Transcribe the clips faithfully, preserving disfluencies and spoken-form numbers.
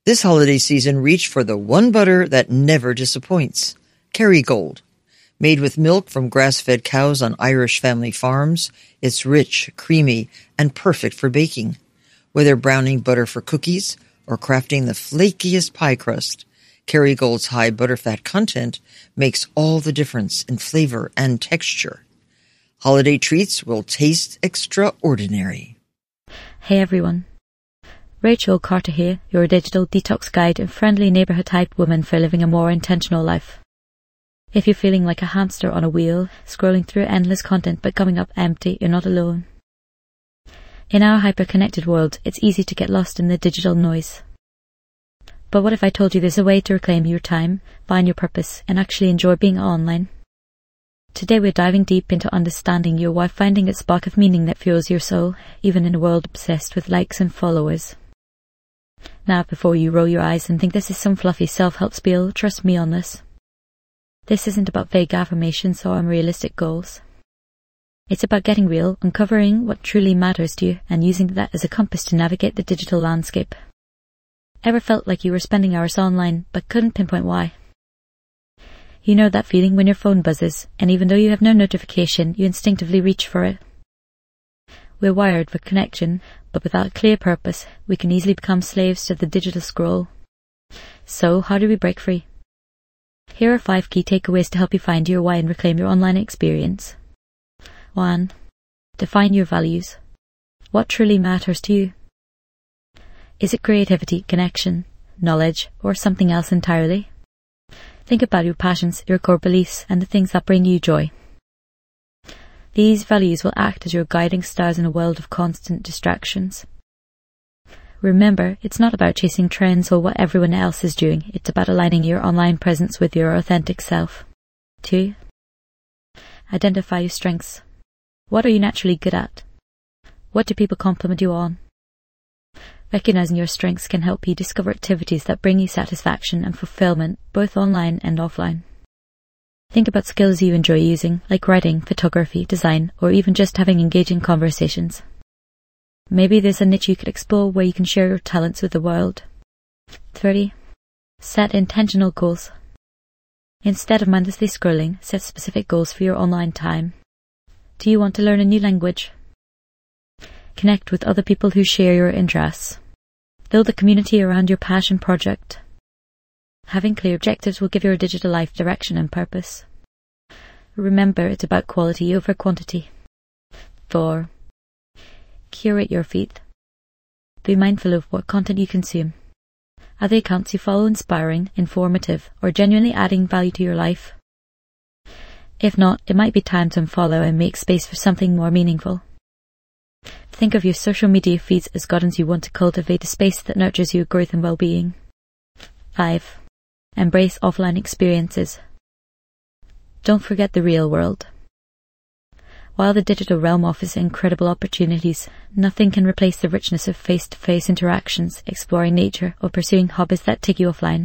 This holiday season, reach for the one butter that never disappoints. Kerrygold. Made with milk from grass-fed cows on Irish family farms, it's rich, creamy, and perfect for baking. Whether browning butter for cookies or crafting the flakiest pie crust, Kerrygold's high butterfat content makes all the difference in flavor and texture. Holiday treats will taste extraordinary. Hey everyone. Rachel Carter here, your digital detox guide and friendly neighbourhood-type woman for living a more intentional life. If you're feeling like a hamster on a wheel, scrolling through endless content but coming up empty, you're not alone. In our hyper-connected world, it's easy to get lost in the digital noise. But what if I told you there's a way to reclaim your time, find your purpose, and actually enjoy being online? Today we're diving deep into understanding your why, finding a spark of meaning that fuels your soul, even in a world obsessed with likes and followers. Now, before you roll your eyes and think this is some fluffy self-help spiel, trust me on this. This isn't about vague affirmations or unrealistic goals. It's about getting real, uncovering what truly matters to you, and using that as a compass to navigate the digital landscape. Ever felt like you were spending hours online, but couldn't pinpoint why? You know that feeling when your phone buzzes, and even though you have no notification, you instinctively reach for it. We're wired for connection, but without a clear purpose, we can easily become slaves to the digital scroll. So, how do we break free? Here are five key takeaways to help you find your why and reclaim your online experience. one. Define your values. What truly matters to you? Is it creativity, connection, knowledge, or something else entirely? Think about your passions, your core beliefs, and the things that bring you joy. These values will act as your guiding stars in a world of constant distractions. Remember, it's not about chasing trends or what everyone else is doing. It's about aligning your online presence with your authentic self. two. Identify your strengths. What are you naturally good at? What do people compliment you on? Recognizing your strengths can help you discover activities that bring you satisfaction and fulfillment, both online and offline. Think about skills you enjoy using, like writing, photography, design, or even just having engaging conversations. Maybe there's a niche you could explore where you can share your talents with the world. three. Set intentional goals. Instead of mindlessly scrolling, set specific goals for your online time. Do you want to learn a new language? Connect with other people who share your interests. Build a community around your passion project. Having clear objectives will give your digital life direction and purpose. Remember, it's about quality over quantity. four. Curate your feed. Be mindful of what content you consume. Are the accounts you follow inspiring, informative, or genuinely adding value to your life? If not, it might be time to unfollow and make space for something more meaningful. Think of your social media feeds as gardens you want to cultivate a space that nurtures your growth and well-being. five. Embrace offline experiences. Don't forget the real world. While the digital realm offers incredible opportunities, nothing can replace the richness of face-to-face interactions, exploring nature, or pursuing hobbies that take you offline.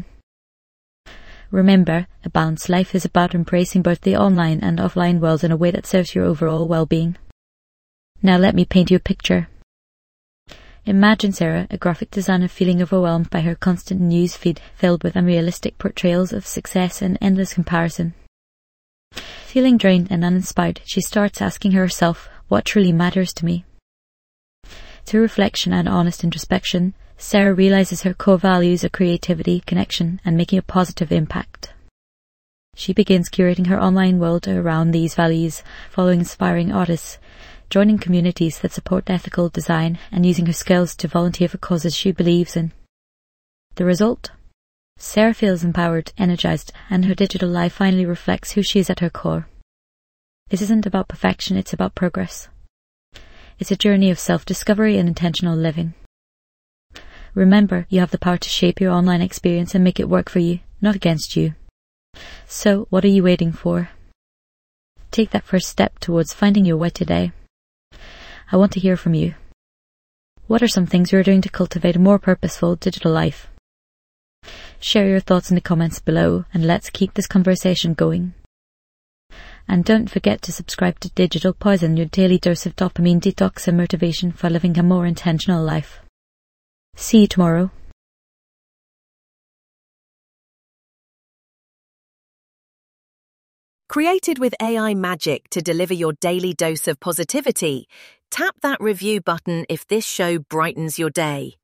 Remember, a balanced life is about embracing both the online and offline worlds in a way that serves your overall well-being. Now let me paint you a picture. Imagine Sarah, a graphic designer, feeling overwhelmed by her constant news feed filled with unrealistic portrayals of success and endless comparison. Feeling drained and uninspired, she starts asking herself, what truly matters to me? Through reflection and honest introspection, Sarah realizes her core values are creativity, connection, and making a positive impact. She begins curating her online world around these values, following inspiring artists, joining communities that support ethical design, and using her skills to volunteer for causes she believes in. The result? Sarah feels empowered, energized, and her digital life finally reflects who she is at her core. This isn't about perfection, it's about progress. It's a journey of self-discovery and intentional living. Remember, you have the power to shape your online experience and make it work for you, not against you. So, what are you waiting for? Take that first step towards finding your way today. I want to hear from you. What are some things you're doing to cultivate a more purposeful digital life? Share your thoughts in the comments below, and let's keep this conversation going. And don't forget to subscribe to Digital Poison, your daily dose of dopamine detox and motivation for living a more intentional life. See you tomorrow. Created with A I magic to deliver your daily dose of positivity, tap that review button if this show brightens your day.